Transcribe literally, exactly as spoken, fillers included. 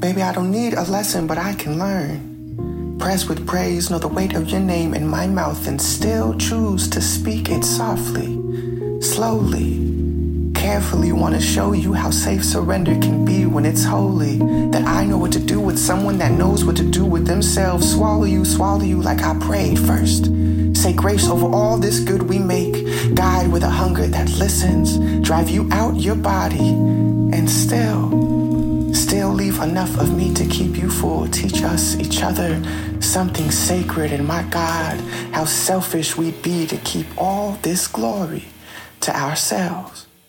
Baby, I don't need a lesson, but I can learn. Press with praise, know the weight of your name in my mouth, and still choose to speak it softly, slowly. Carefully want to show you how safe surrender can be when it's holy. That I know what to do with someone that knows what to do with themselves. Swallow you, swallow you like I prayed first. Say grace over all this good we make. Guide with a hunger that listens. Drive you out your body and still, still leave enough of me to keep you full. Teach us, each other, something sacred. And my God, how selfish we'd be to keep all this glory to ourselves.